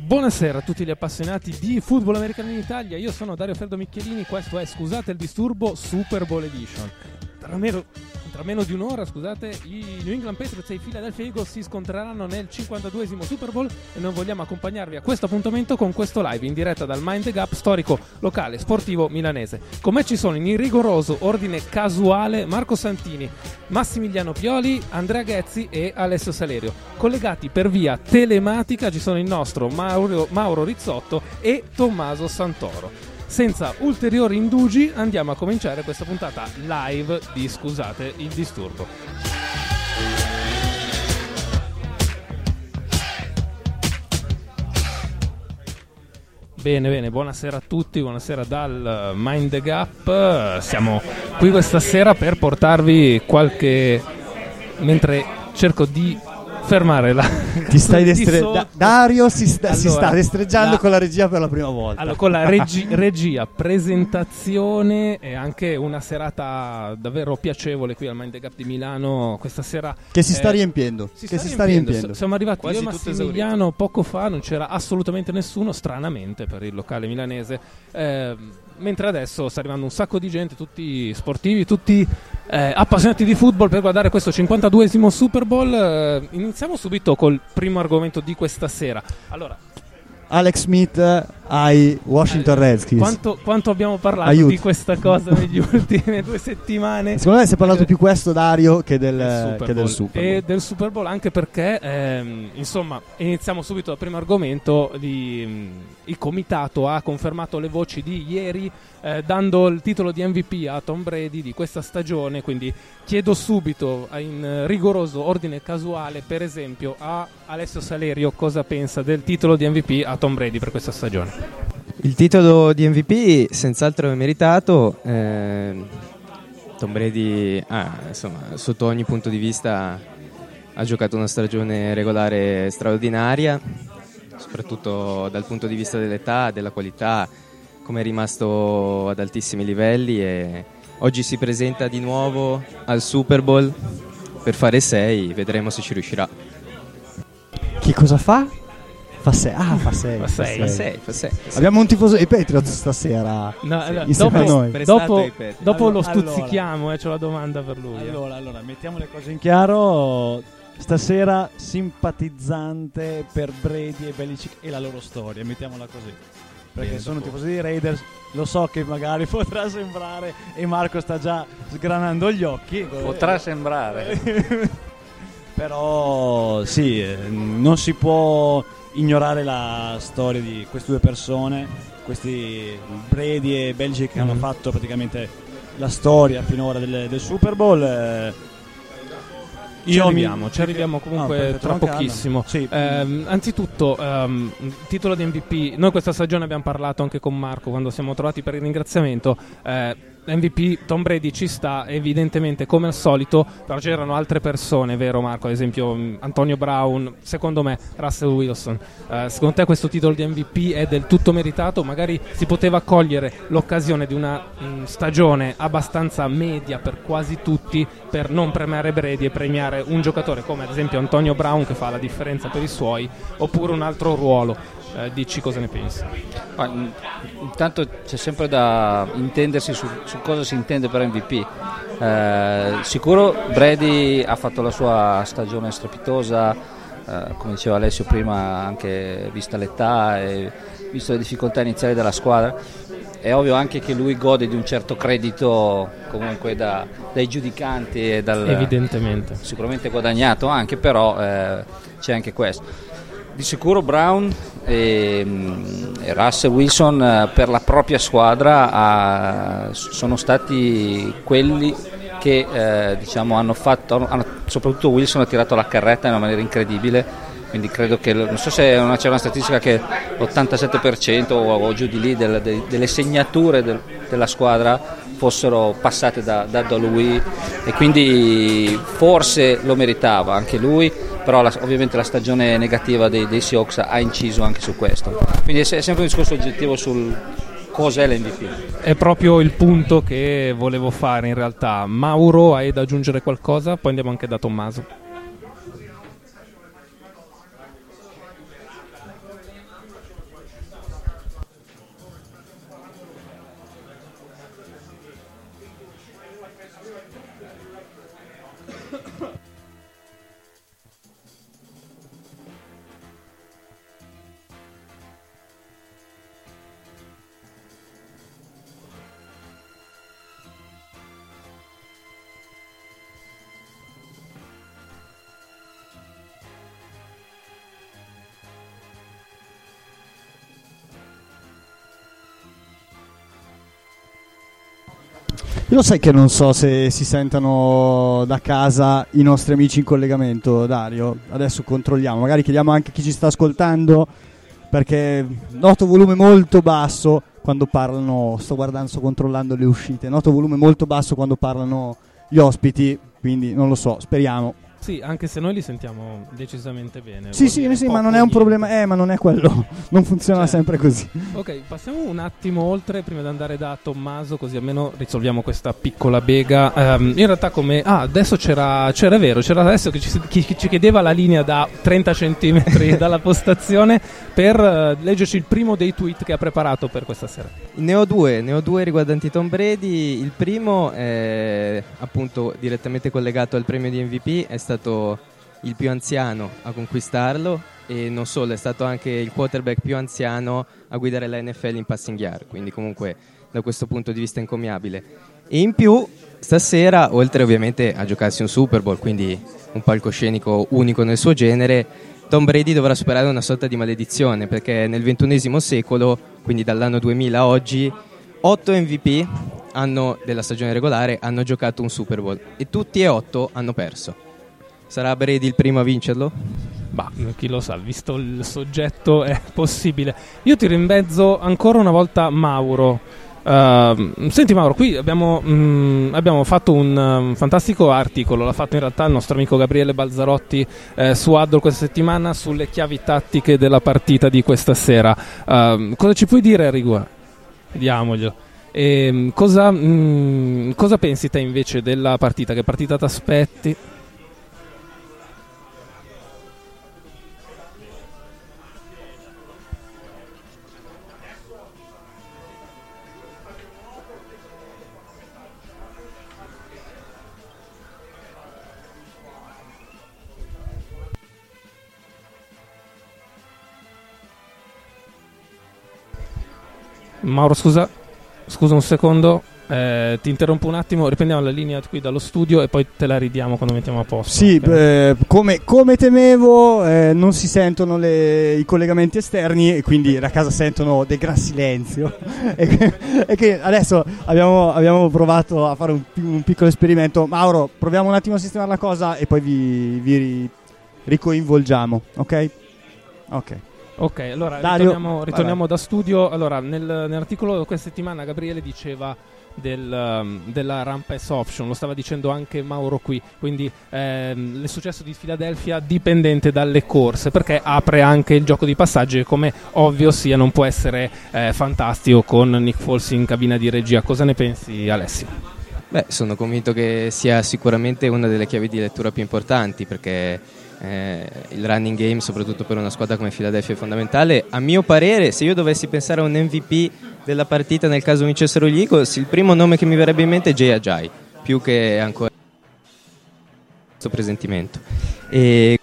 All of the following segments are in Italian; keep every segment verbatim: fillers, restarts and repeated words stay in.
Buonasera a tutti gli appassionati di football americano in Italia, io sono Dario Ferdo Michelini, questo è Scusate il disturbo Super Bowl Edition. Tra meno, tra meno di un'ora, scusate, i New England Patriots e i Philadelphia Eagles si scontreranno nel cinquantaduesimo Super Bowl e noi vogliamo accompagnarvi a questo appuntamento con questo live in diretta dal Mind the Gap, storico locale sportivo milanese. Con me ci sono in rigoroso ordine casuale Marco Santini, Massimiliano Pioli, Andrea Ghezzi e Alessio Salerio. Collegati per via telematica ci sono il nostro Mauro, Mauro Rizzotto e Tommaso Santoro. Senza ulteriori indugi andiamo a cominciare questa puntata live di Scusate il disturbo. Bene, bene, buonasera a tutti, buonasera dal Mind the Gap. Siamo qui questa sera per portarvi qualche... mentre cerco di fermare la... Ti stai destre... da- Dario si sta, allora, si sta destreggiando la... con la regia per la prima volta. Allora, con la regi- regia, presentazione e anche una serata davvero piacevole qui al Mind the Gap di Milano questa sera. Che si sta eh, riempiendo. Si che sta si sta riempiendo. riempiendo. S- siamo arrivati Quasi io e tutto Massimiliano poco fa, non c'era assolutamente nessuno, stranamente per il locale milanese. Eh, mentre adesso sta arrivando un sacco di gente, tutti sportivi, tutti eh, appassionati di football per guardare questo cinquantaduesimo Super Bowl. Eh, iniziamo subito col primo argomento di questa sera. Allora, Alex Smith ai Washington eh, Redskins. Quanto, quanto abbiamo parlato Aiuto. di questa cosa negli ultime due settimane? Secondo me si è parlato più questo, Dario, che del, del che del Super Bowl. E del Super Bowl, anche perché ehm, insomma, iniziamo subito dal primo argomento. Di, mh, il comitato ha confermato le voci di ieri, eh, dando il titolo di M V P a Tom Brady di questa stagione. Quindi chiedo subito in rigoroso ordine casuale, per esempio a Alessio Salerio, cosa pensa del titolo di M V P a Tom Brady per questa stagione. Il titolo di M V P senz'altro è meritato. eh, Tom Brady ah, insomma, sotto ogni punto di vista ha giocato una stagione regolare straordinaria, soprattutto dal punto di vista dell'età, della qualità, come è rimasto ad altissimi livelli, e oggi si presenta di nuovo al Super Bowl per fare sei, vedremo se ci riuscirà. Che cosa fa? Fa sei. Ah, fa sei. Fa sei. Fa sei, fa sei, fa sei. Abbiamo un tifoso dei Patriots stasera. No, allora, insieme dopo, a noi. dopo, ai Patriots. dopo lo Allora, stuzzichiamo, eh, c'ho la domanda per lui. eh. Allora, allora, mettiamo le cose in chiaro. Stasera simpatizzante per Brady e Belichick e la loro storia, mettiamola così. Perché Bene, sono dopo. tifoso dei Raiders, lo so che magari potrà sembrare, e Marco sta già sgranando gli occhi. Potrà sembrare. Però sì, eh, non si può ignorare la storia di queste due persone, questi Brady e Belichick che Mm. hanno fatto praticamente la storia finora del, del Super Bowl. eh, Ci io arriviamo, mi- ci arriviamo comunque Ah, perfetto, tra con calma. pochissimo. Sì. Ehm, anzitutto, ehm, titolo di M V P. Noi questa stagione abbiamo parlato anche con Marco quando siamo trovati per il ringraziamento. Eh, M V P Tom Brady ci sta evidentemente come al solito, però c'erano altre persone, vero Marco? Ad esempio mh, Antonio Brown, secondo me Russell Wilson. Eh, secondo te questo titolo di M V P è del tutto meritato? Magari si poteva cogliere l'occasione di una mh, stagione abbastanza media per quasi tutti per non premiare Brady e premiare un giocatore come ad esempio Antonio Brown, che fa la differenza per i suoi, oppure un altro ruolo. Eh, dici cosa ne pensi? Ma, in- intanto c'è sempre da intendersi su, su cosa si intende per M V P. Eh, sicuro Brady ha fatto la sua stagione strepitosa, eh, come diceva Alessio prima, anche vista l'età e visto le difficoltà iniziali della squadra. È ovvio anche che lui gode di un certo credito comunque da, dai giudicanti e dal, Evidentemente. sicuramente guadagnato anche, però eh, c'è anche questo. Di sicuro Brown e, e Russell Wilson eh, per la propria squadra ha, sono stati quelli che eh, diciamo hanno fatto, hanno, soprattutto Wilson ha tirato la carretta in una maniera incredibile, quindi credo che, non so se una, c'è una statistica che l'ottantasette per cento o, o giù di lì del, de, delle segnature del, della squadra fossero passate da, da, da lui, e quindi forse lo meritava anche lui, però la, ovviamente la stagione negativa dei, dei Seahawks ha inciso anche su questo, quindi è, è sempre un discorso oggettivo sul cos'è l'M V P. È proprio il punto che volevo fare in realtà. Mauro, hai da aggiungere qualcosa? Poi andiamo anche da Tommaso. Io lo sai che non so se si sentano da casa i nostri amici in collegamento, Dario. Adesso controlliamo, magari chiediamo anche a chi ci sta ascoltando, perché noto volume molto basso quando parlano, sto guardando, sto controllando le uscite, noto volume molto basso quando parlano gli ospiti, quindi non lo so, speriamo. Sì, anche se noi li sentiamo decisamente bene. Sì, sì, sì, ma non è un problema, eh, ma non è quello, non funziona cioè, sempre così. Ok, passiamo un attimo oltre prima di andare da Tommaso, così almeno risolviamo questa piccola bega. Um, in realtà come... Ah, adesso c'era, c'era vero, c'era adesso che ci, chi, chi ci chiedeva la linea da trenta centimetri dalla postazione per uh, leggerci il primo dei tweet che ha preparato per questa sera. Ne ho due, ne ho due riguardanti Tom Brady. Il primo è appunto direttamente collegato al premio di M V P, è stato il più anziano a conquistarlo e non solo, è stato anche il quarterback più anziano a guidare la N F L in passing yard, quindi comunque da questo punto di vista encomiabile. E in più stasera, oltre ovviamente a giocarsi un Super Bowl, quindi un palcoscenico unico nel suo genere, Tom Brady dovrà superare una sorta di maledizione, perché nel ventunesimo secolo, quindi dall'anno duemila a oggi, otto M V P hanno, della stagione regolare hanno giocato un Super Bowl e tutti e otto hanno perso. Sarà Brady il primo a vincerlo? Bah, chi lo sa, visto il soggetto è possibile. Io tiro in mezzo ancora una volta Mauro. Uh, senti Mauro, qui abbiamo, mh, abbiamo fatto un um, fantastico articolo, l'ha fatto in realtà il nostro amico Gabriele Balzarotti eh, su Huddle questa settimana sulle chiavi tattiche della partita di questa sera. Uh, cosa ci puoi dire a riguardo? Vediamoglielo. E, cosa, mh, cosa pensi te invece della partita? Che partita ti aspetti? Mauro, scusa, scusa un secondo, eh, ti interrompo un attimo, riprendiamo la linea qui dallo studio e poi te la ridiamo quando mettiamo a posto. Sì, okay? eh, come, come temevo, eh, non si sentono le, i collegamenti esterni e quindi da casa sentono del gran silenzio. e, che, e che adesso abbiamo, abbiamo provato a fare un, un piccolo esperimento. Mauro, proviamo un attimo a sistemare la cosa e poi vi, vi ricoinvolgiamo, ok? Ok. Ok, allora Dario, ritorniamo, ritorniamo da studio. Allora, nel, nell'articolo di questa settimana Gabriele diceva del, um, della run pass option, lo stava dicendo anche Mauro qui, quindi ehm, il successo di Philadelphia dipendente dalle corse, perché apre anche il gioco di passaggi e come ovvio sia non può essere eh, fantastico con Nick Foles in cabina di regia. Cosa ne pensi, Alessio? Beh, sono convinto che sia sicuramente una delle chiavi di lettura più importanti, perché Eh, il running game, soprattutto per una squadra come Philadelphia, è fondamentale. A mio parere, se io dovessi pensare a un M V P della partita nel caso vincessero gli Eagles, il primo nome che mi verrebbe in mente è Jay Ajayi, più che ancora questo presentimento. E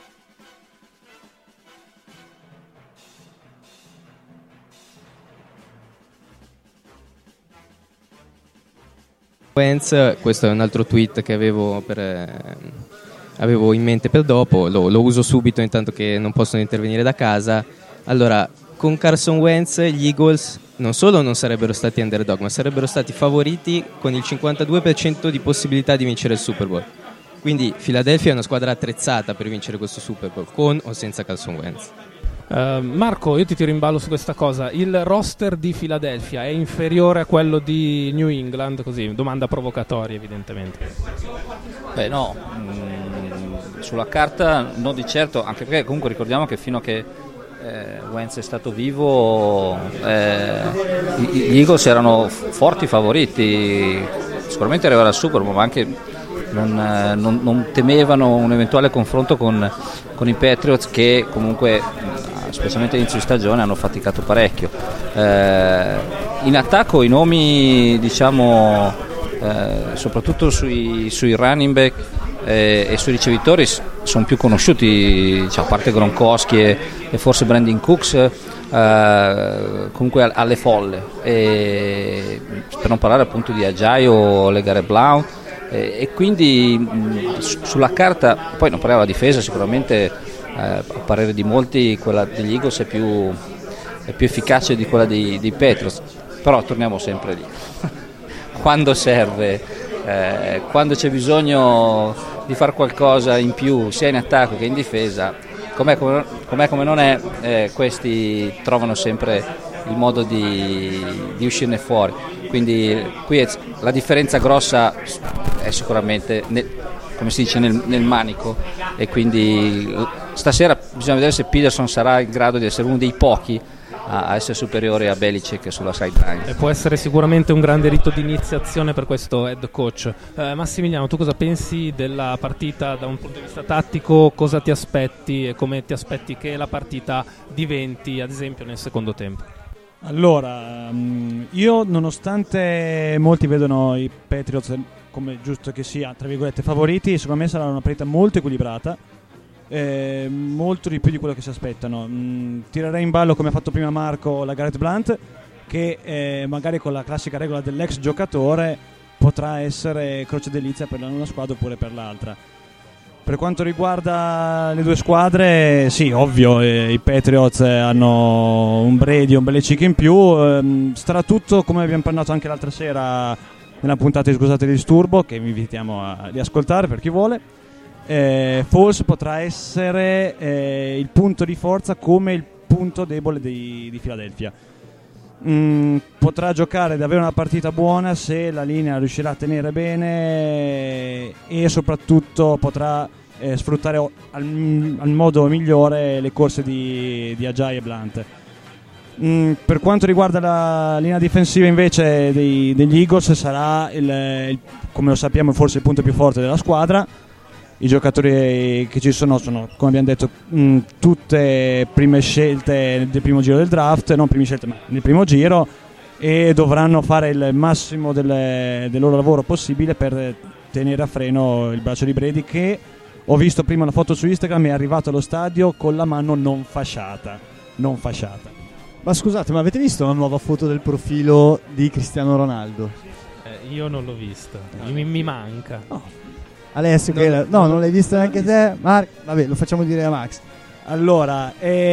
questo è un altro tweet che avevo per eh, avevo in mente per dopo, lo, lo uso subito intanto che non possono intervenire da casa. Allora, con Carson Wentz gli Eagles non solo non sarebbero stati underdog, ma sarebbero stati favoriti con il cinquantadue per cento di possibilità di vincere il Super Bowl. Quindi Philadelphia è una squadra attrezzata per vincere questo Super Bowl, con o senza Carson Wentz. Uh, Marco, io ti tiro in ballo su questa cosa. Il roster di Philadelphia è inferiore a quello di New England? Così, domanda provocatoria evidentemente. Beh no, mm, sulla carta non di certo, anche perché comunque ricordiamo che fino a che eh, Wentz è stato vivo eh, gli Eagles erano forti favoriti, sicuramente arrivare al Super Bowl, ma anche non, eh, non, non temevano un eventuale confronto con, con i Patriots, che comunque specialmente all'inizio di stagione hanno faticato parecchio. Eh, in attacco i nomi, diciamo, eh, soprattutto sui, sui running back eh, e sui ricevitori sono più conosciuti, cioè, a parte Gronkowski e, e forse Brandon Cooks, eh, comunque alle folle, e, per non parlare appunto di Ajayi o Legare Blount, e, e quindi mh, sulla carta, poi non parliamo della difesa, sicuramente Eh, a parere di molti quella degli Eagles è più, è più efficace di quella dei, dei Patriots, però torniamo sempre lì. quando serve, eh, quando c'è bisogno di fare qualcosa in più sia in attacco che in difesa, com'è come, com'è come non è, eh, questi trovano sempre il modo di, di uscirne fuori. Quindi qui è, la differenza grossa è sicuramente nel, come si dice nel, nel manico, e quindi stasera bisogna vedere se Peterson sarà in grado di essere uno dei pochi a essere superiore a Belichick sulla sideline. E può essere sicuramente un grande rito di iniziazione per questo head coach. eh, Massimiliano, tu cosa pensi della partita da un punto di vista tattico? Cosa ti aspetti e come ti aspetti che la partita diventi, ad esempio, nel secondo tempo? Allora, io nonostante molti vedono i Patriots come giusto che sia, tra virgolette, favoriti, secondo me sarà una partita molto equilibrata. Eh, molto di più di quello che si aspettano. Mm, tirerei in ballo, come ha fatto prima Marco, la Garrett Blunt, che eh, magari con la classica regola dell'ex giocatore potrà essere croce delizia per una squadra oppure per l'altra. Per quanto riguarda le due squadre, sì, ovvio, eh, i Patriots hanno un Brady, un Belichick in più. ehm, starà tutto, come abbiamo parlato anche l'altra sera nella puntata di Scusate il disturbo, che vi invitiamo a riascoltare per chi vuole. Eh, Foles potrà essere eh, il punto di forza come il punto debole di, di Philadelphia. Mm, potrà giocare davvero una partita buona se la linea riuscirà a tenere bene e soprattutto potrà eh, sfruttare al, al modo migliore le corse di, di Ajayi e Blunt. Mm, per quanto riguarda la linea difensiva invece dei, degli Eagles, sarà il, il, come lo sappiamo, forse il punto più forte della squadra. I giocatori che ci sono sono, come abbiamo detto, mh, tutte prime scelte del primo giro del draft, non prime scelte ma nel primo giro, e dovranno fare il massimo del, del loro lavoro possibile per tenere a freno il braccio di Brady, che ho visto prima una foto su Instagram, è arrivato allo stadio con la mano non fasciata, non fasciata. Ma scusate, ma avete visto la nuova foto del profilo di Cristiano Ronaldo? Eh, io non l'ho vista, mi, mi manca. No. Alessio, non, che la... no, non, non l'hai visto neanche te? Mark? Vabbè, lo facciamo dire a Max. Allora,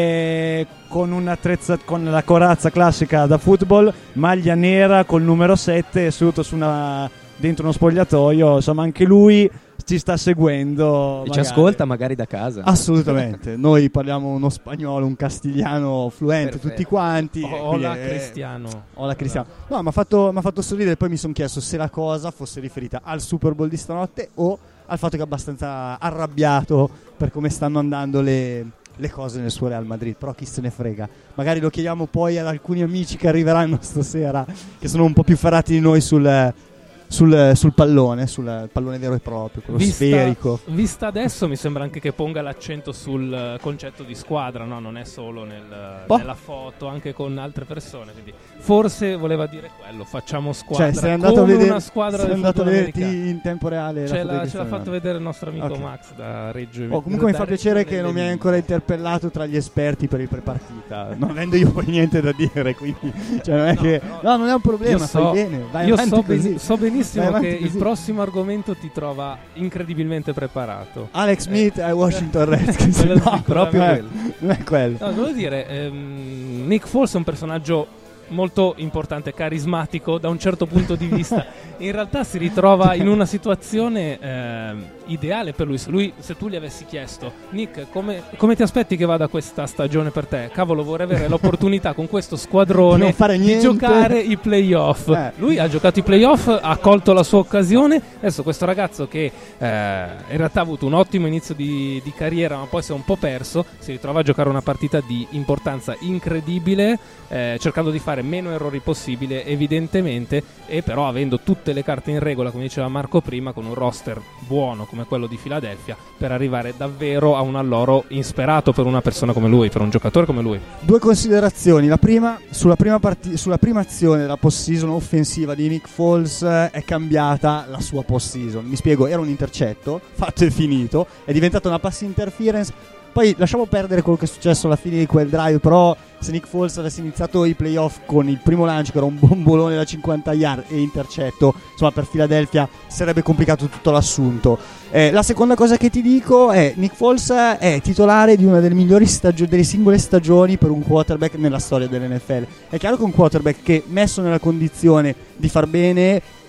eh, con un'attrezza, con la corazza classica da football, maglia nera col numero sette, seduto su una, dentro uno spogliatoio, insomma anche lui ci sta seguendo. E ci ascolta magari da casa. Assolutamente, noi parliamo uno spagnolo, un castigliano fluente. Perfetto. Tutti quanti. Hola eh, Cristiano. Hola Cristiano. No, mi ha fatto, m'ha fatto sorridere, poi mi sono chiesto se la cosa fosse riferita al Super Bowl di stanotte o al fatto che è abbastanza arrabbiato per come stanno andando le, le cose nel suo Real Madrid, però chi se ne frega. Magari lo chiediamo poi ad alcuni amici che arriveranno stasera, che sono un po' più ferrati di noi sul... Sul, sul pallone, sul pallone vero e proprio, quello vista, sferico. Vista adesso mi sembra anche che ponga l'accento sul concetto di squadra, no? Non è solo nel, boh. nella foto, anche con altre persone. Quindi forse voleva dire quello, facciamo squadra, cioè, sei andato come a vedere, una squadra sei del andato a football vederti americano. in tempo reale. Ce, la l'ha, ce l'ha fatto vedere il nostro amico okay. Max da Reggio Oh, comunque mi fa piacere che non mi hai ancora interpellato tra gli esperti per il prepartita, non avendo io poi niente da dire, quindi cioè, non è no, che no, no, non è un problema, so, fai bene, vai io avanti so, così. ben, so benissimo che così. il prossimo argomento ti trova incredibilmente preparato. Alex Smith ai Washington Redskins. No, proprio non è, quello. non è quello. No, volevo dire, ehm, Nick Foles è un personaggio molto importante, carismatico da un certo punto di vista. In realtà si ritrova in una situazione eh, ideale per lui. Se, lui. se tu gli avessi chiesto, Nick, come, come ti aspetti che vada questa stagione per te? Cavolo, vorrei avere l'opportunità con questo squadrone di, di giocare i playoff. Eh. Lui ha giocato i playoff, ha colto la sua occasione. Adesso questo ragazzo che eh, in realtà ha avuto un ottimo inizio di, di carriera, ma poi si è un po' perso, si ritrova a giocare una partita di importanza incredibile, eh, cercando di fare meno errori possibile evidentemente, e però avendo tutte le carte in regola, come diceva Marco prima, con un roster buono come quello di Philadelphia, per arrivare davvero a un alloro insperato per una persona come lui, per un giocatore come lui. Due considerazioni. La prima, sulla prima, parti- sulla prima azione della post-season offensiva di Nick Foles è cambiata la sua post-season. Mi spiego, era un intercetto fatto e finito, è diventata una pass interference. Poi lasciamo perdere quello che è successo alla fine di quel drive, però se Nick Foles avesse iniziato i playoff con il primo lancio, che era un bombolone da cinquanta yard e intercetto, insomma per Philadelphia sarebbe complicato tutto l'assunto. Eh, la seconda cosa che ti dico è Nick Foles è titolare di una delle migliori stagio- delle singole stagioni per un quarterback nella storia dell'N F L. È chiaro che un quarterback che messo nella condizione di far bene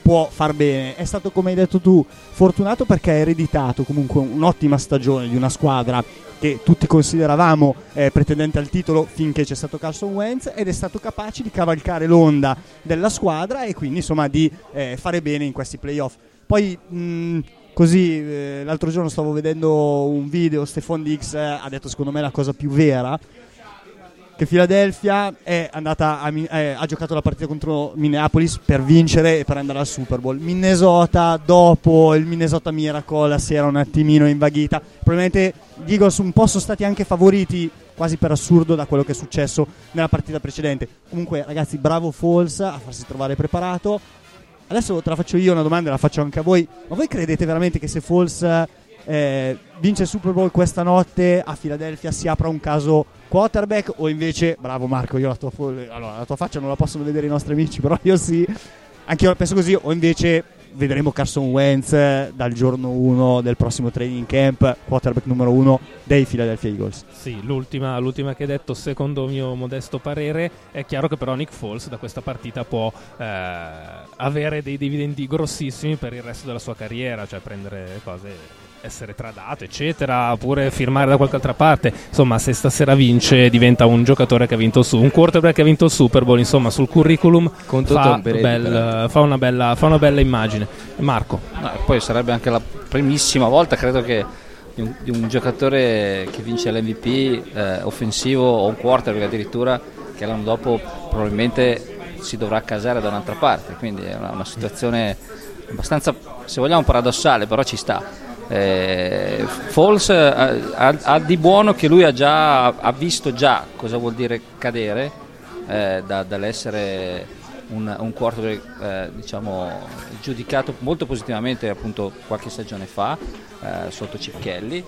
può far bene. È stato, come hai detto tu, fortunato perché ha ereditato comunque un'ottima stagione di una squadra che tutti consideravamo eh, pretendente al titolo finché c'è stato Carson Wentz, ed è stato capace di cavalcare l'onda della squadra e quindi insomma di eh, fare bene in questi playoff. Poi mh, così eh, l'altro giorno stavo vedendo un video, Stephon Diggs eh, ha detto secondo me la cosa più vera, che Philadelphia è andata a, eh, ha giocato la partita contro Minneapolis per vincere e per andare al Super Bowl. Minnesota, dopo il Minnesota Miracle, si era un attimino invaghita. Probabilmente gli Eagles un po' sono stati anche favoriti, quasi per assurdo, da quello che è successo nella partita precedente. Comunque ragazzi, bravo Foles a farsi trovare preparato. Adesso te la faccio io una domanda, la faccio anche a voi. Ma voi credete veramente che se Foles eh, vince il Super Bowl questa notte a Philadelphia si apra un caso quarterback, o invece, bravo Marco, io la tua, allora, la tua faccia non la possono vedere i nostri amici, però io sì, anche io la penso così, o invece vedremo Carson Wentz dal giorno uno del prossimo training camp, quarterback numero uno dei Philadelphia Eagles. Sì, l'ultima, l'ultima che hai detto, secondo mio modesto parere, è chiaro che però Nick Foles da questa partita può eh, avere dei dividendi grossissimi per il resto della sua carriera, cioè prendere cose, essere tradato eccetera, oppure firmare da qualche altra parte. Insomma, se stasera vince diventa un giocatore che ha vinto su un quarterback che ha vinto il Super Bowl, insomma sul curriculum fa, Brady, bel, fa, una bella, fa una bella immagine. Marco, no, poi sarebbe anche la primissima volta, credo, che di un, di un giocatore che vince l'M V P eh, offensivo, o un quarterback addirittura, che l'anno dopo probabilmente si dovrà casare da un'altra parte, quindi è una, una situazione abbastanza, se vogliamo, paradossale, però ci sta. Eh, Foles ha, ha, ha di buono che lui ha già ha visto già cosa vuol dire cadere eh, da, dall'essere un, un quarterback eh, diciamo giudicato molto positivamente appunto qualche stagione fa eh, sotto Chip Kelly,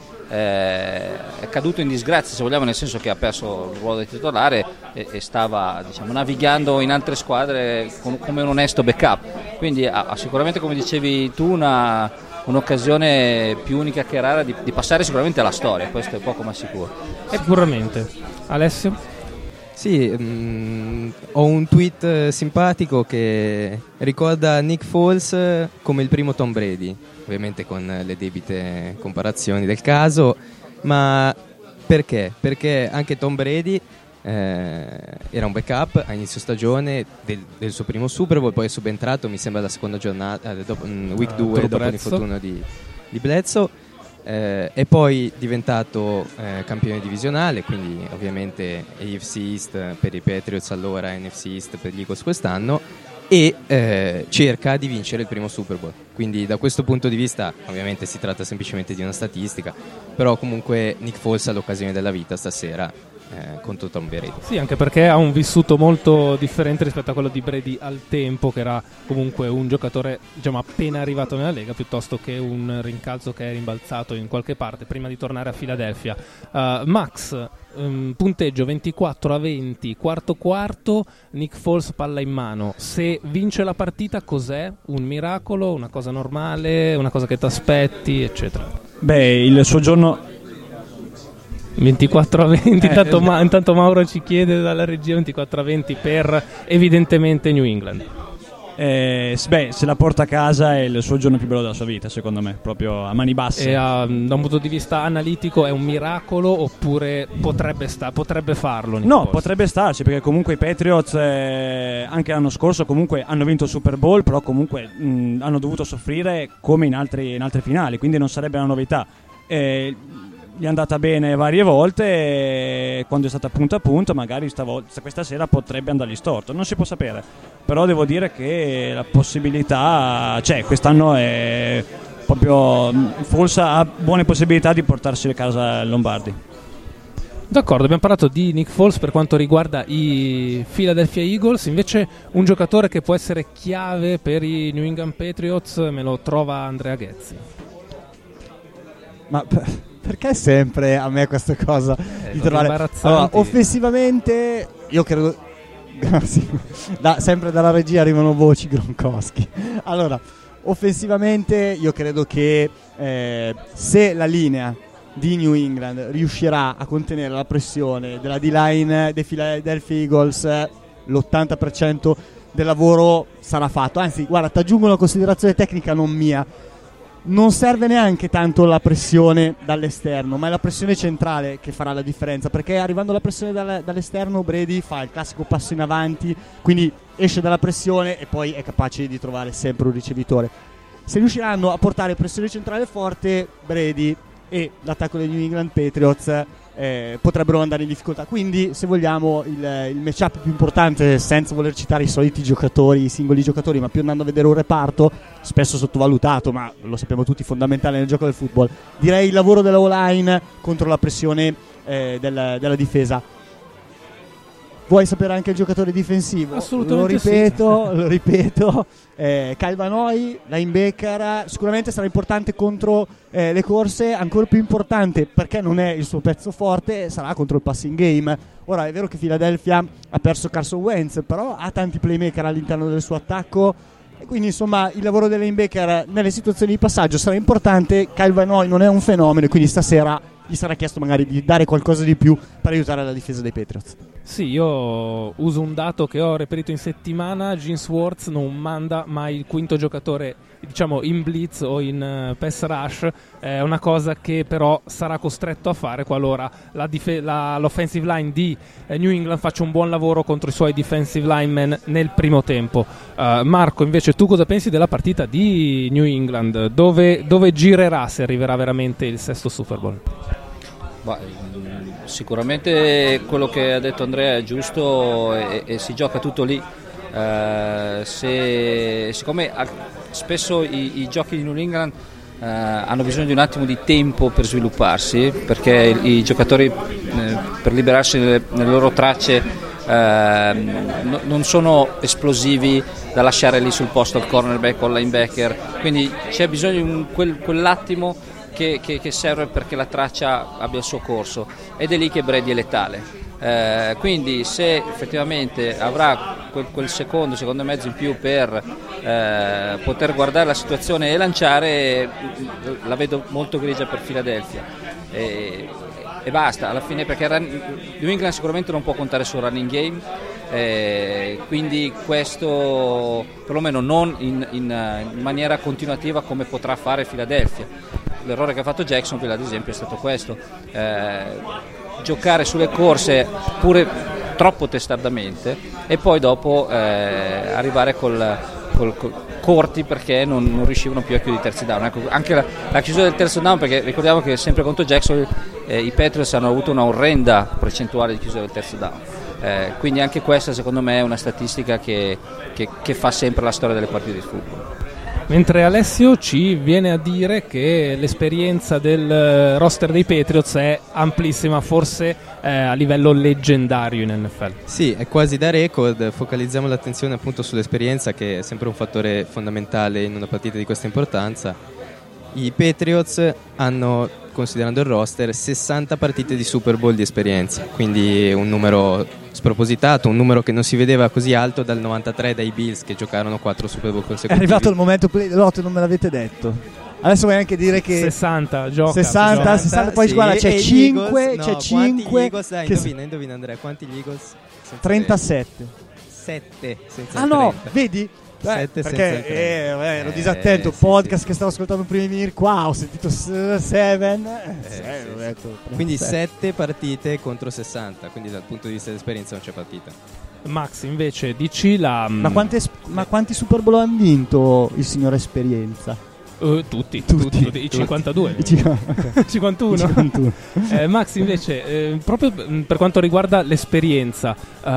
eh, è caduto in disgrazia, se vogliamo, nel senso che ha perso il ruolo di titolare e, e stava, diciamo, navigando in altre squadre con, come un onesto backup, quindi ha, ha sicuramente, come dicevi tu, una un'occasione più unica che rara di, di passare sicuramente alla storia, questo è poco ma sicuro. Sicuramente. Alessio? Sì, mh, ho un tweet eh, simpatico che ricorda Nick Foles eh, come il primo Tom Brady, ovviamente con le debite comparazioni del caso, ma perché? Perché anche Tom Brady Eh, era un backup a inizio stagione del, del suo primo Super Bowl, poi è subentrato, mi sembra, la seconda giornata, eh, dopo, mh, week due, uh, dopo l'infortunio di, di Bledsoe, eh, è poi diventato eh, campione divisionale, quindi ovviamente A F C East per i Patriots allora, N F C East per gli Eagles quest'anno, e eh, cerca di vincere il primo Super Bowl. Quindi da questo punto di vista ovviamente si tratta semplicemente di una statistica, però comunque Nick Foles ha l'occasione della vita stasera Eh, contro Tom Brady. Sì, anche perché ha un vissuto molto differente rispetto a quello di Brady al tempo, che era comunque un giocatore, diciamo, appena arrivato nella Lega, piuttosto che un rincalzo che è rimbalzato in qualche parte prima di tornare a Philadelphia. uh, Max, um, punteggio ventiquattro a venti, quarto quarto, Nick Foles palla in mano. Se vince la partita, cos'è? Un miracolo, una cosa normale, una cosa che ti aspetti, eccetera? Beh, il suo giorno ventiquattro a venti, eh, intanto, Ma- intanto Mauro ci chiede dalla regia ventiquattro a venti per evidentemente New England. Eh, beh, se la porta a casa è il suo giorno più bello della sua vita, secondo me, proprio a mani basse. E uh, da un punto di vista analitico è un miracolo, oppure potrebbe, sta- potrebbe farlo? Nick No, Foles? potrebbe starci, perché comunque i Patriots eh, anche l'anno scorso comunque hanno vinto il Super Bowl, però comunque mh, hanno dovuto soffrire come in, altri, in altre finali, quindi non sarebbe una novità. Eh, gli è andata bene varie volte e quando è stata punto a punto magari stavolta, questa sera potrebbe andargli storto, non si può sapere, però devo dire che la possibilità c'è, quest'anno è proprio, forse ha buone possibilità di portarsi a casa Lombardi. D'accordo, abbiamo parlato di Nick Foles per quanto riguarda i Philadelphia Eagles, invece un giocatore che può essere chiave per i New England Patriots me lo trova Andrea Ghezzi. Ma perché sempre a me questa cosa eh, di trovare allora, offensivamente io credo sì, da, sempre dalla regia arrivano voci Gronkowski. Allora, offensivamente io credo che eh, se la linea di New England riuscirà a contenere la pressione della D-line dei Philadelphia Eagles, l'ottanta per cento del lavoro sarà fatto. Anzi, guarda, ti aggiungo una considerazione tecnica non mia. Non serve neanche tanto la pressione dall'esterno, ma è la pressione centrale che farà la differenza, perché arrivando la pressione dal, dall'esterno Brady fa il classico passo in avanti, quindi esce dalla pressione e poi è capace di trovare sempre un ricevitore. Se riusciranno a portare pressione centrale forte, Brady e l'attacco dei New England Patriots eh, potrebbero andare in difficoltà. Quindi, se vogliamo, il, il matchup più importante, senza voler citare i soliti giocatori, i singoli giocatori, ma più andando a vedere un reparto spesso sottovalutato, ma lo sappiamo tutti, fondamentale nel gioco del football, direi il lavoro della O-line contro la pressione eh, del, della difesa. Vuoi sapere anche il giocatore difensivo? Assolutamente lo ripeto, sì. lo ripeto. Eh, Kyle Van Noy, linebacker, sicuramente sarà importante contro eh, le corse, ancora più importante perché non è il suo pezzo forte, sarà contro il passing game. Ora è vero che Philadelphia ha perso Carson Wentz, però ha tanti playmaker all'interno del suo attacco e quindi insomma il lavoro del linebacker nelle situazioni di passaggio sarà importante. Kyle Van Noy non è un fenomeno e quindi stasera gli sarà chiesto magari di dare qualcosa di più per aiutare la difesa dei Patriots. Sì, io uso un dato che ho reperito in settimana: Gene Schwartz non manda mai il quinto giocatore, diciamo, in blitz o in uh, pass rush. È una cosa che però sarà costretto a fare qualora la dif- la, l'offensive line di eh, New England faccia un buon lavoro contro i suoi defensive linemen nel primo tempo. uh, Marco, invece, tu cosa pensi della partita di New England? Dove, dove girerà se arriverà veramente il sesto Super Bowl? Bah, sicuramente quello che ha detto Andrea è giusto e, e si gioca tutto lì. Uh, se, siccome a, spesso i, i giochi di New England uh, hanno bisogno di un attimo di tempo per svilupparsi, perché i, i giocatori eh, per liberarsi nelle, nelle loro tracce uh, no, non sono esplosivi da lasciare lì sul posto al cornerback o al linebacker, quindi c'è bisogno di un, quel, quell'attimo Che, che, che serve perché la traccia abbia il suo corso, ed è lì che Brady è letale. Eh, quindi se effettivamente avrà quel, quel secondo, secondo e mezzo in più per eh, poter guardare la situazione e lanciare, la vedo molto grigia per Philadelphia. E, e basta, alla fine, perché New England sicuramente non può contare sul running game, eh, quindi questo perlomeno non in, in, in maniera continuativa come potrà fare Philadelphia. L'errore che ha fatto Jacksonville, ad esempio, è stato questo: eh, giocare sulle corse pure troppo testardamente e poi dopo eh, arrivare col, col, col corti perché non, non riuscivano più a chiudere i terzi down. Ecco, anche la, la chiusura del terzo down, perché ricordiamo che sempre contro Jacksonville eh, i Patriots hanno avuto una orrenda percentuale di chiusura del terzo down. Eh, quindi anche questa, secondo me, è una statistica che, che, che fa sempre la storia delle partite di football. Mentre Alessio ci viene a dire che l'esperienza del roster dei Patriots è amplissima, forse eh, a livello leggendario in N F L. Sì, è quasi da record. Focalizziamo l'attenzione appunto sull'esperienza, che è sempre un fattore fondamentale in una partita di questa importanza. I Patriots hanno, considerando il roster, sessanta partite di Super Bowl di esperienza, quindi un numero spropositato, un numero che non si vedeva così alto dal novantatré, dai Bills, che giocarono quattro Super Bowl consecutivi. È arrivato il momento play dell'otto, non me l'avete detto. Adesso vuoi anche dire che sessanta gioca, sessanta, gioca. sessanta, poi sì, guarda, c'è e cinque, Eagles, c'è no, cinque, Eagles, dai, che indovina, indovina Andrea, quanti gli Eagles? trentasette. sette senza Ah no, trenta. vedi? Eh, Sette senza perché il trenta. eh, eh, ero Eh, disattento, sì, podcast sì. che stavo ascoltando prima di venire qua, ho sentito seven, eh, Eh, sì, sì, ho sì. detto Quindi trentasette. sette partite contro sessanta, quindi dal punto di vista dell'esperienza non c'è partita. Max, invece, dici la... Ma, quante, ma quanti Super Bowl hanno vinto il signor Esperienza? Uh, tutti, Tutti. tutti, tutti, i Tutti. cinquantadue, I cinquanta- cinquantuno. i cinquantuno. Eh, Max, invece, eh, proprio per quanto riguarda l'esperienza,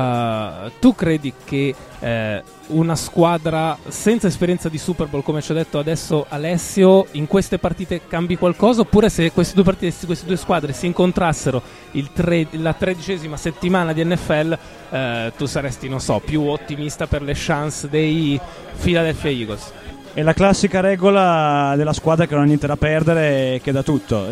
uh, tu credi che eh, una squadra senza esperienza di Super Bowl, come ci ha detto adesso Alessio, in queste partite cambi qualcosa? Oppure se queste due partite, queste due squadre si incontrassero il tre, la tredicesima settimana di N F L, eh, tu saresti, non so, più ottimista per le chance dei Philadelphia Eagles? È la classica regola della squadra che non ha niente da perdere e che dà tutto.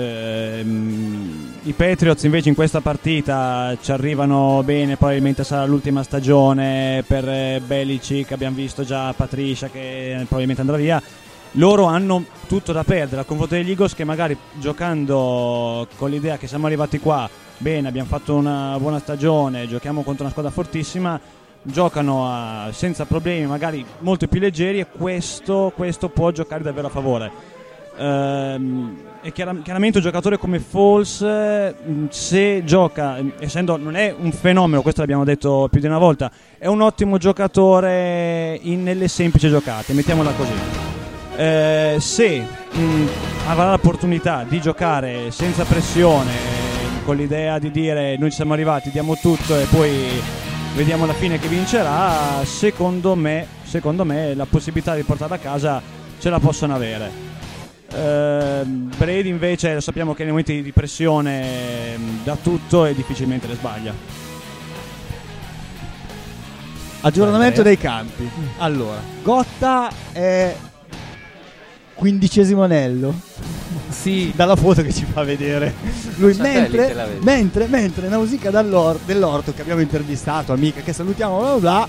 Ehm, I Patriots invece in questa partita ci arrivano bene, probabilmente sarà l'ultima stagione per eh, Belichick, abbiamo visto già Patricia che probabilmente andrà via. Loro hanno tutto da perdere al confronto degli Eagles, che magari giocando con l'idea che siamo arrivati qua, bene, abbiamo fatto una buona stagione, giochiamo contro una squadra fortissima, giocano a, senza problemi, magari molto più leggeri, e questo, questo può giocare davvero a favore. Ehm, e chiar- chiaramente un giocatore come Foles, eh, se gioca, essendo non è un fenomeno, questo l'abbiamo detto più di una volta, è un ottimo giocatore in, nelle semplici giocate, mettiamola così. Eh, se mh, avrà l'opportunità di giocare senza pressione, con l'idea di dire noi ci siamo arrivati, diamo tutto e poi vediamo alla fine che vincerà, secondo me, secondo me la possibilità di portarla a casa ce la possono avere. Uh, Brady invece lo sappiamo che nei momenti di pressione mh, dà tutto e difficilmente le sbaglia. Aggiornamento dei campi. Allora, Gotta è quindicesimo anello. Sì, Dalla foto che ci fa vedere lui, Satellite la mentre, vedi. mentre mentre Nausicaa dall'or- dell'orto, che abbiamo intervistato, amica che salutiamo, bla bla bla,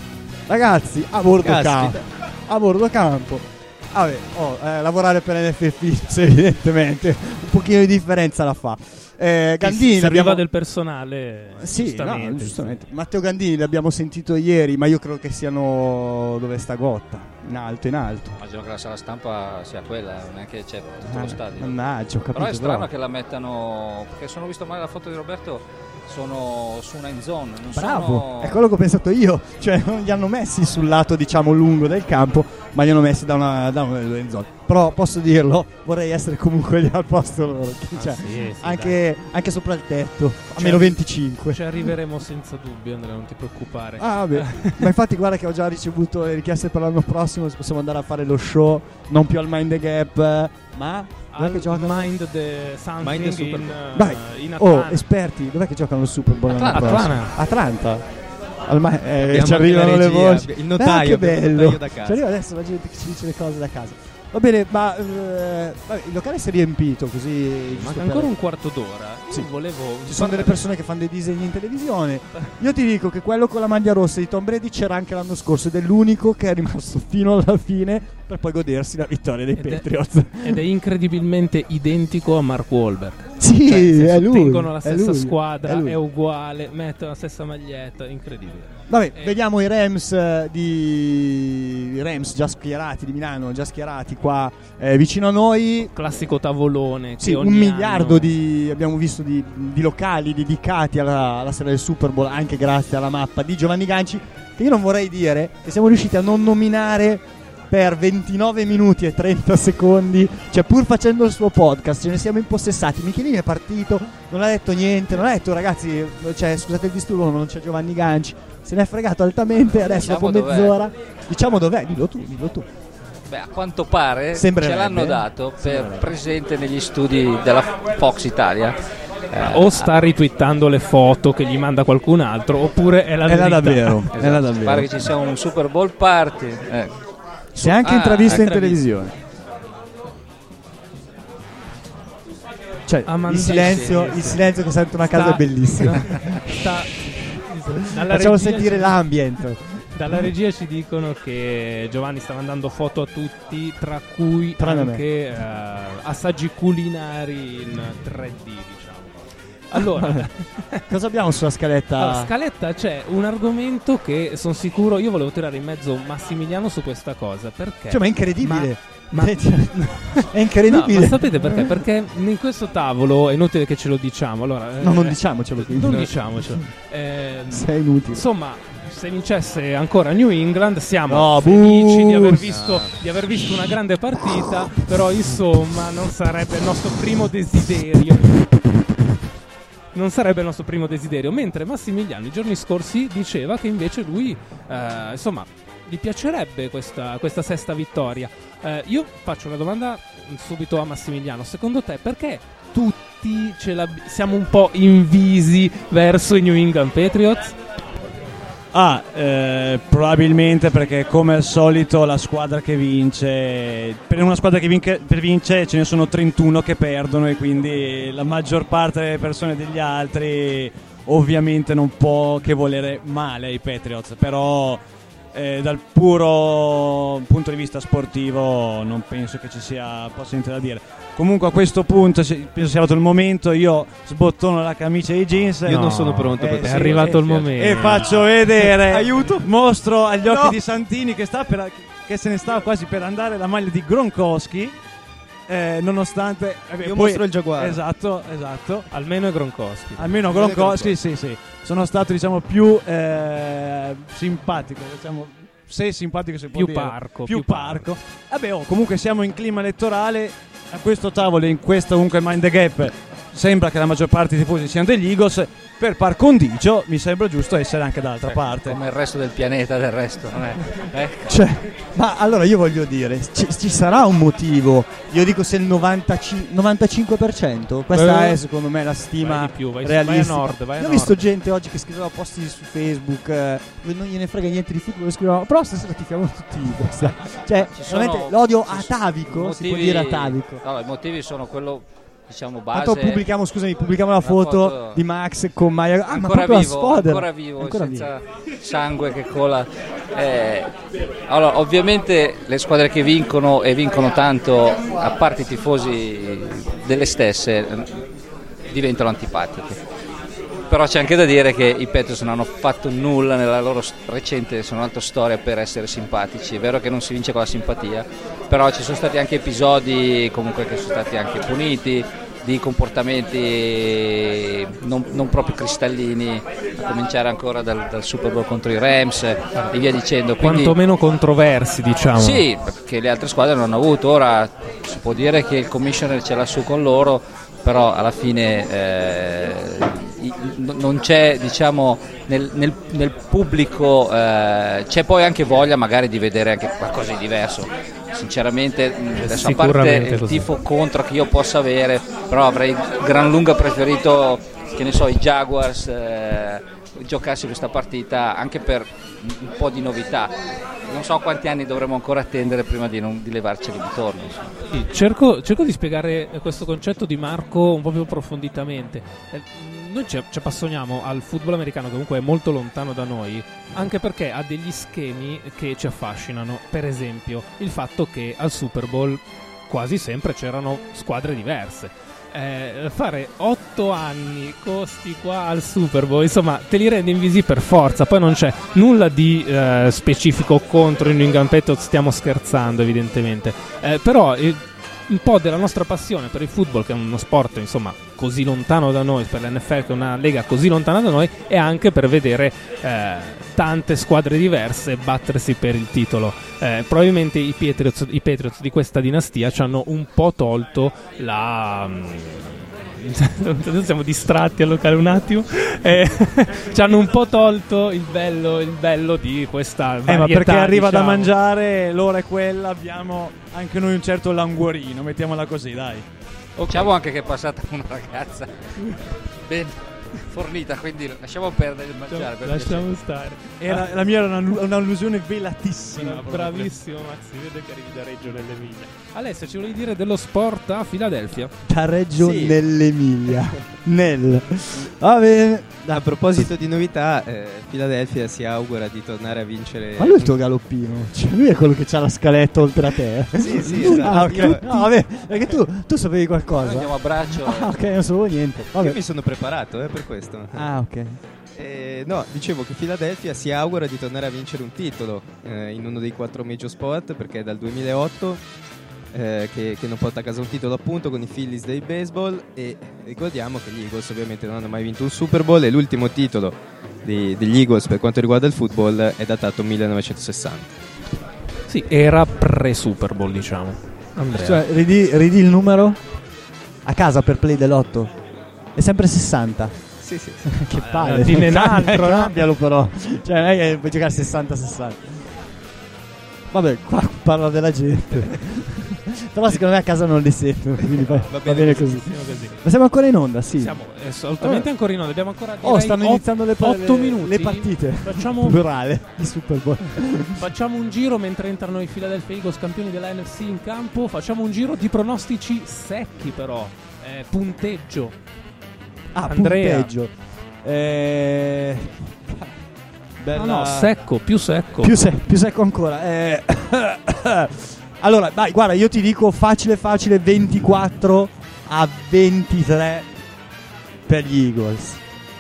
ragazzi, a bordo Caspita. campo, a bordo campo. Vabbè, oh, eh, lavorare per N F F evidentemente un pochino di differenza la fa. Eh, Gandini serviva l'abbiamo- del personale, Sì, giustamente, no, giustamente. Matteo Gandini l'abbiamo sentito ieri, ma io credo che siano dove sta Gotta, in alto, in alto. Immagino che la sala stampa sia quella, non è che c'è tutto lo Ah, stadio. mannaggia, ho capito. Però è strano però. che la mettano, perché sono visto male la foto di Roberto, sono su una end zone, non Bravo, sono... è quello che ho pensato io. Cioè, non li hanno messi sul lato, diciamo, lungo del campo, ma li hanno messi da una, da una delle due zone. Però posso dirlo, vorrei essere comunque lì al posto loro. Cioè, Ah, sì, sì, anche, anche sopra il tetto, a Cioè, meno venticinque. Ci arriveremo senza dubbio, Andrea, non ti preoccupare. Ah, vabbè. Ma infatti, guarda che ho già ricevuto le richieste per l'anno prossimo. Se possiamo andare a fare lo show, non più al Mind the Gap, ma dov'è Al che giocano? Mind the Something Mind the Super in, Bowl. uh, Vai. in Oh, Atlanta. esperti, dov'è che giocano il Super Bowl l'anno Atlanta. prossimo? Atlanta. Atlanta. Al ma- eh, Abbiamo ci anche arrivano la le regia, voci. il notaio, Ah, che abbiamo il bello. notaio da casa. Ci arriva adesso la gente che ci dice le cose da casa. Va bene, ma eh, vabbè, il locale si è riempito così. giusto Manca per- ancora un quarto d'ora. Io Sì. volevo. Ci sono delle persone che fanno dei disegni in televisione. Io ti dico che quello con la maglia rossa di Tom Brady c'era anche l'anno scorso ed è l'unico che è rimasto fino alla fine per poi godersi la vittoria dei Ed è- Patriots. Ed è incredibilmente identico a Mark Wahlberg. Sì, Cioè, nel senso, è lui. tengono la è stessa lui, squadra, è lui. è uguale, mettono la stessa maglietta, incredibile. Vabbè, Eh. vediamo i Rams eh, di i Rams già schierati di Milano, già schierati qua eh, vicino a noi. Classico tavolone. Sì, che un ogni miliardo anno- di abbiamo visto di, di locali dedicati alla, alla serie del Super Bowl, anche grazie alla mappa di Giovanni Ganci, che io non vorrei dire che siamo riusciti a non nominare per ventinove minuti e trenta secondi, cioè pur facendo il suo podcast ce ne siamo impossessati. Michelini è partito, non ha detto niente, non ha detto ragazzi, cioè, scusate il disturbo, ma non c'è Giovanni Ganci, se ne è fregato altamente. Adesso Diciamo dopo dov'è. mezz'ora diciamo dov'è, dillo tu, dillo tu. Beh, a quanto pare ce Sembrerebbe. l'hanno dato per presente negli studi della Fox Italia. Eh, O sta ritwittando le foto che gli manda qualcun altro, oppure è la È la verità. davvero, esatto, è la Pare davvero. che ci sia un Super Bowl party. Eh. Si è anche Ah, intravista in intravista. televisione. Cioè, Ah, ma il sì, silenzio, sì, il sì. silenzio che sentono a casa Sta- è bellissimo. Sta- dalla Facciamo regia sentire ci- l'ambient. Dalla regia ci dicono che Giovanni sta mandando foto a tutti, tra cui Tranne me. anche eh, assaggi culinari in tre D, diciamo. Allora, Cosa abbiamo sulla scaletta? alla scaletta c'è un argomento che sono sicuro, io volevo tirare in mezzo Massimiliano su questa cosa, perché? Cioè, ma è incredibile. Ma- è No, incredibile. ma sapete perché? Perché in questo tavolo è inutile che ce lo diciamo. Allora, No, eh, non diciamocelo qui. non diciamocelo. Ehm, Sei inutile. Insomma, se vincesse ancora New England siamo No, felici buh. di aver, visto, di aver visto una grande partita, però insomma non sarebbe il nostro primo desiderio. Non sarebbe il nostro primo desiderio. Mentre Massimiliano i giorni scorsi diceva che invece lui, eh, insomma, gli piacerebbe questa, questa sesta vittoria. Eh, io faccio una domanda subito a Massimiliano. Secondo te perché tutti ce la, siamo un po' invisi verso i New England Patriots? Ah, eh, probabilmente perché come al solito la squadra che vince, per una squadra che vince, per vince ce ne sono trentuno che perdono e quindi la maggior parte delle persone degli altri ovviamente non può che volere male ai Patriots, però eh, dal puro punto di vista sportivo non penso che ci sia possa niente da dire. Comunque a questo punto se, penso sia arrivato il momento, io sbottono la camicia e i jeans. Io No, non sono pronto eh, per È questo. arrivato e- il momento. E faccio vedere, Aiuto. mostro agli occhi No. di Santini che, sta per, che se ne stava quasi per andare la maglia di Gronkowski, eh, nonostante eh beh, Io poi- mostro il Jaguar. Esatto, esatto. Almeno è Gronkowski. Almeno Almeno Gronkowski, sì, sì. Sono stato diciamo più eh, simpatico, diciamo, se simpatico si può Più dire. parco, più più parco. Vabbè, oh, comunque siamo in clima elettorale. A questo tavolo, in questo comunque Mind the Gap, sembra che la maggior parte dei tifosi siano degli Eagles. Per par condicio mi sembra giusto essere anche dall'altra parte. Come il resto del pianeta, del resto, non è? Eh? Cioè, ma allora io voglio dire, ci, ci sarà un motivo. Io dico se il novantacinque, novantacinque per cento. Questa Eh, è secondo me la stima vai di più, vai- realistica. vai a nord, vai a Io ho nord. visto gente oggi che scriveva posti su Facebook, eh, dove non gliene frega niente di football, scrivevano, però stasera tifiamo tutti Eagles. Cioè, Ci sono- veramente l'odio ci sono atavico, si può motivi- dire atavico. No, i motivi sono quello, diciamo, base. Tanto pubblichiamo, scusami, pubblichiamo la foto, foto- di Max con Maya. Ah, ma ancora proprio vivo, la squadra. ancora vivo, Ancora senza sangue che cola. Eh, allora, ovviamente le squadre che vincono e vincono tanto, a parte i tifosi delle stesse, eh, diventano antipatiche. Però c'è anche da dire che i Patriots non hanno fatto nulla nella loro s- recente, se non altro, storia per essere simpatici. È vero che non si vince con la simpatia, però ci sono stati anche episodi comunque che sono stati anche puniti, di comportamenti non, non proprio cristallini, a cominciare ancora dal, dal Super Bowl contro i Rams e via dicendo. Quindi, Quantomeno controversi, diciamo. sì, perché le altre squadre non hanno avuto. Ora si può dire che il commissioner ce l'ha su con loro, però alla fine eh, i- n- non c'è, diciamo, nel, nel- nel pubblico eh, c'è poi anche voglia magari di vedere anche qualcosa di diverso. Sinceramente, mh, adesso, a parte Sicuramente il così. tifo contro che io possa avere, però avrei gran lunga preferito, che ne so, i Jaguars eh, giocassi questa partita anche per un po' di novità. Non so quanti anni dovremo ancora attendere prima di, non, di levarceli di torno, insomma. Sì, cerco, cerco di spiegare questo concetto di Marco un po' più approfonditamente. Eh, noi ci, ci appassioniamo al football americano, che comunque è molto lontano da noi, anche perché ha degli schemi che ci affascinano. Per esempio, il fatto che al Super Bowl quasi sempre c'erano squadre diverse. Eh, fare otto anni costi qua al Super Bowl, insomma, te li rende invisi per forza. Poi non c'è nulla di eh, specifico contro i New England Patriots, stiamo scherzando evidentemente, eh, però eh, un po' della nostra passione per il football, che è uno sport insomma così lontano da noi, per l'N F L che è una lega così lontana da noi, è anche per vedere eh, tante squadre diverse battersi per il titolo. Eh, probabilmente i Patriots, i Patriots di questa dinastia ci hanno un po' tolto la... siamo distratti al locale un attimo. Eh, ci hanno un po' tolto il bello, il bello di questa varietà, Eh, ma perché arriva da diciamo. mangiare, l'ora è quella, abbiamo anche noi un certo languorino, mettiamola così, dai. Diciamo anche che è passata una ragazza ben fornita, quindi lasciamo perdere il mangiare. per Lasciamo stare. Era, la mia era una- un'allusione velatissima. No, proprio. bravissimo Max, si vede che arrivi da Reggio nell'Emilia. Alessia, ci volevi dire dello sport a Filadelfia? Da Reggio Sì. nell'Emilia. Nel. Va bene. A proposito di novità, eh, Philadelphia si augura di tornare a vincere. Ma lui è il tuo galoppino. Cioè, lui è quello che c'ha la scaletta oltre a te. Sì, sì, esatto. Ah, ok. Io- No, vabbè, perché tu, tu sapevi Noi qualcosa. andiamo a braccio. Ah, ok, non sapevo niente. Io Vabbè. mi sono preparato eh, per questo. Ah, ok. Eh, no, dicevo che Philadelphia si augura di tornare a vincere un titolo eh, in uno dei quattro major sport, perché è dal duemilaotto eh, che, che non porta a casa un titolo, appunto, con i Phillies del baseball. E ricordiamo che gli Eagles ovviamente non hanno mai vinto un Super Bowl, e l'ultimo titolo di- degli Eagles per quanto riguarda il football è datato millenovecentosessanta. Sì, era pre-Super Bowl, diciamo. Andrea. Cioè, ridi, ridi il numero a casa per play dell'otto. È sempre sessanta. Sì, sì. Che palle. dine un Cambia- altro, no? Cambialo però. Cioè, non è che puoi giocare sessanta sessanta. Vabbè, qua parla della gente. Però secondo me a casa non li sento, quindi va, va bene, così. Siamo così. Ma siamo ancora in onda, sì. Siamo eh, assolutamente ancora in onda. Abbiamo ancora Oh, direi, stanno ot- iniziando le, pa- otto le- minuti. le partite. Facciamo, Plurale di Super Bowl. facciamo un giro mentre entrano i Philadelphia Eagles, campioni della N F C, in campo. Facciamo un giro di pronostici secchi, però. Eh, punteggio. Ah, Andrea. punteggio. Eh... bella... No, no, secco, più secco. Più, se- più secco ancora. Eh... allora, dai, guarda, io ti dico facile facile ventiquattro a ventitré per gli Eagles.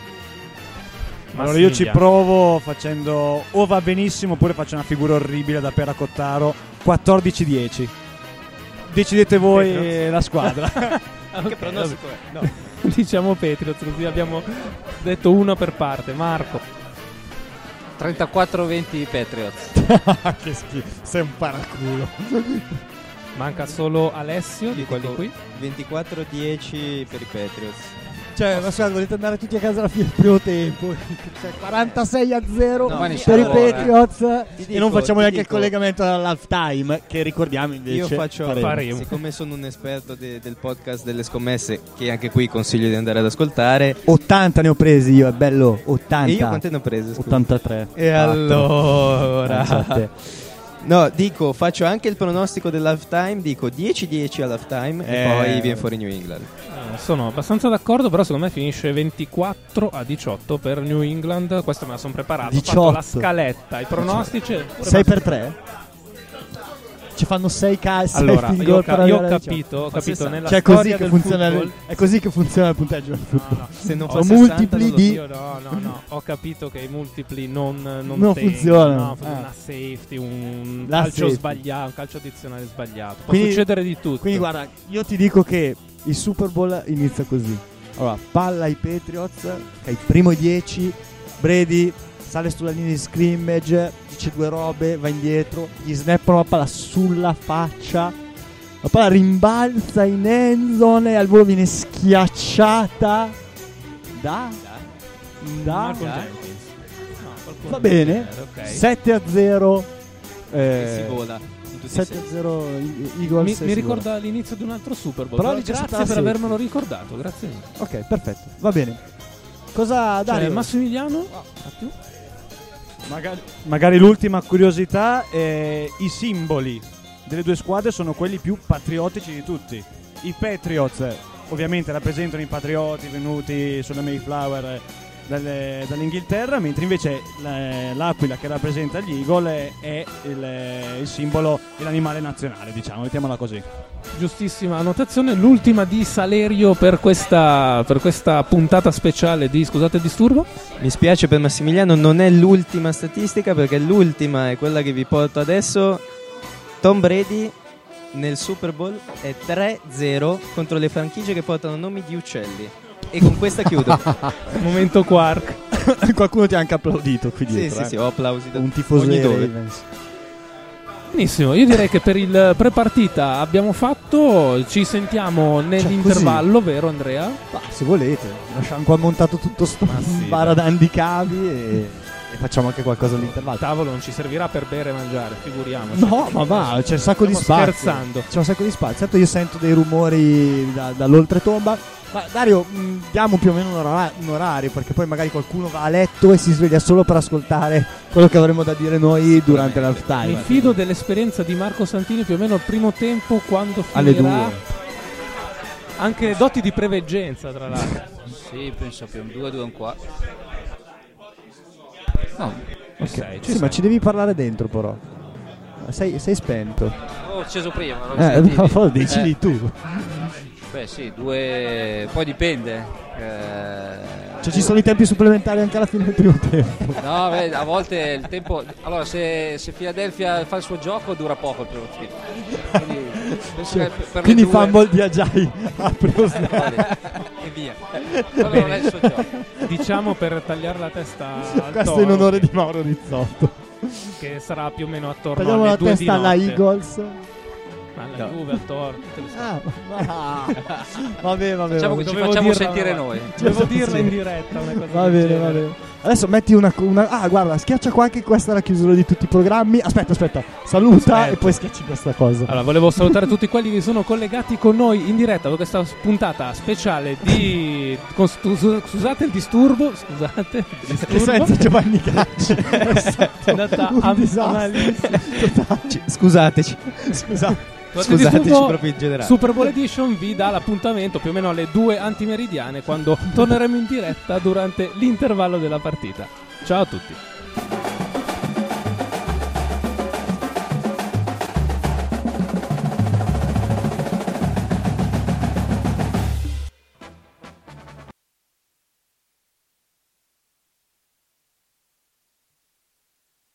Allora io ci provo facendo o va benissimo oppure faccio una figura orribile da Peracottaro. quattordici dieci. Decidete voi Patriots. la squadra. Okay, Che pronostico è? No. Diciamo Patriots, così abbiamo detto uno per parte. Marco. trentaquattro venti Patriots. Che schifo, sei un paraculo. Manca solo Alessio di Io quelli dico qui. ventiquattro dieci per i Patriots. Cioè, ma scusate, volete andare tutti a casa alla fine del primo tempo? Cioè, quarantasei a zero No, Domani per i sarò, eh. Patriots. Ti E dico, non facciamo ti neanche il dico. collegamento all'halftime, che ricordiamo invece. Io faccio, faremo. faremo. siccome sono un esperto de- del podcast delle scommesse, che anche qui consiglio di andare ad ascoltare. ottanta ne ho presi io, è bello, ottanta. E io quante ne ho prese? scusa? ottantatré. E allora? Pensa a te. No, dico, faccio anche il pronostico dell'halftime, dico dieci dieci all'halftime Eh. e poi viene fuori New England. Eh, sono abbastanza d'accordo, però secondo me finisce ventiquattro a diciotto per New England. Questo me la sono preparato. Ho fatto la diciotto. scaletta, i pronostici. sei per tre? Ci fanno sei casi. Allora, io, ho ca- io ho capito, ho capito nella Cioè, è così storia che del funziona il- football. è così che funziona il punteggio del football. No, no. Se non O fa sessanta multipli non lo di- so. Io no, no, no, ho capito che i multipli non, non, Non tengono, funzionano. no, Ah. una safety, un La calcio safety. sbagliato, un calcio addizionale sbagliato. Può Quindi- succedere di tutto. Quindi guarda, io ti dico che il Super Bowl inizia così. Allora, palla ai Patriots, che ai primo dieci, Brady sale sulla linea di scrimmage, dice due robe, va indietro, gli snappano la palla sulla faccia, la palla rimbalza in end zone e al volo viene schiacciata da... da... Marco da- Jenkins. No, qualcuno Va deve bene, dire, ok. sette a zero. E si vola in tutti i sette a sensi. zero Eagles. Mi, e si mi vola. ricorda l'inizio di un altro Super Bowl. Però Però lì c'è grazie stata la per safety. avermelo ricordato, grazie mille. Ok, perfetto, va bene. Cosa Cioè, Dario? Massimiliano? Un attimo. Magari, magari l'ultima curiosità è i simboli delle due squadre sono quelli più patriottici di tutti. I Patriots ovviamente rappresentano i patrioti venuti sulla Mayflower dalle- dall'Inghilterra, mentre invece la- l'aquila che rappresenta gli Eagle è il, il simbolo dell'animale nazionale, diciamo, mettiamola così. Giustissima annotazione. L'ultima di Salerio per questa, per questa puntata speciale di Scusate il disturbo. Mi spiace per Massimiliano, non è l'ultima statistica perché l'ultima è quella che vi porto adesso. Tom Brady nel Super Bowl è tre zero contro le franchigie che portano nomi di uccelli. E con questa chiudo. Momento Quark. Qualcuno ti ha anche applaudito qui Sì, dietro. sì, eh. sì, ho applausi da Un tifoso ogni dei dove. Ravens. Benissimo, io direi che per il pre-partita abbiamo fatto. Ci sentiamo nell'intervallo, vero Andrea? Ma se volete, lasciamo qua montato tutto sto Ma sì, bara da handicapi e, e facciamo anche qualcosa all'intervallo. Il tavolo non ci servirà per bere e mangiare, figuriamoci. No, ma va, c'è un sacco di Stiamo spazio. scherzando. C'è un sacco di spazio. Certo, io sento dei rumori da- dall'oltretomba. Ma Dario, mh, diamo più o meno un, ora- un orario, perché poi magari qualcuno va a letto e si sveglia solo per ascoltare quello che avremo da dire noi durante Mi l'halftime. fido dell'esperienza di Marco Santini più o meno al primo tempo, quando Alle finirà. due. Anche doti di preveggenza, tra l'altro. Sì, penso più un due due un qua. No, Ci sei, ci Sì, ma sei. ci devi parlare dentro però. Sei, sei spento. ho acceso prima. non Eh, sentivi. no, poi decidi Eh, tu. Beh sì, due... poi dipende. Eh, Cioè ci sono i tempi supplementari anche alla fine del primo tempo. No, beh, a volte il tempo... Allora, se, se Philadelphia fa il suo gioco dura poco il primo tempo. Quindi, penso che per le Quindi due- fumble di Agiai a primo snap. e via. Quello non è il suo gioco. Diciamo per tagliare la testa al Questo in toro, onore di Mauro Rizzotto. che sarà più o meno attorno Tagliamo alle la due di testa alla notte. Eagles. Alla Juve, al toro, tutte le Ah, ma- vabbè, vabbè. Facciamo vabbè. che ci Dovevo facciamo dirla- sentire noi. Dovevo Sì. dirla in diretta una cosa Va del bene, genere. va bene. Adesso metti una, una. Ah, guarda, schiaccia qua che questa è la chiusura di tutti i programmi. Aspetta, aspetta. Saluta Aspetta. e poi schiacci questa cosa. Allora, volevo salutare tutti quelli che sono collegati con noi in diretta per questa puntata speciale di con- scusate il disturbo, scusate il disturbo. Senza Giovanni Cacci. È andata Un a disastro. malissimo. Ci- Scusateci. Scusa. Scusate, Scusateci disturbo, proprio in generale. Super Bowl Edition vi dà l'appuntamento più o meno alle due antimeridiane, quando torneremo in diretta durante l'intervallo della partita. Ciao a tutti. Bye.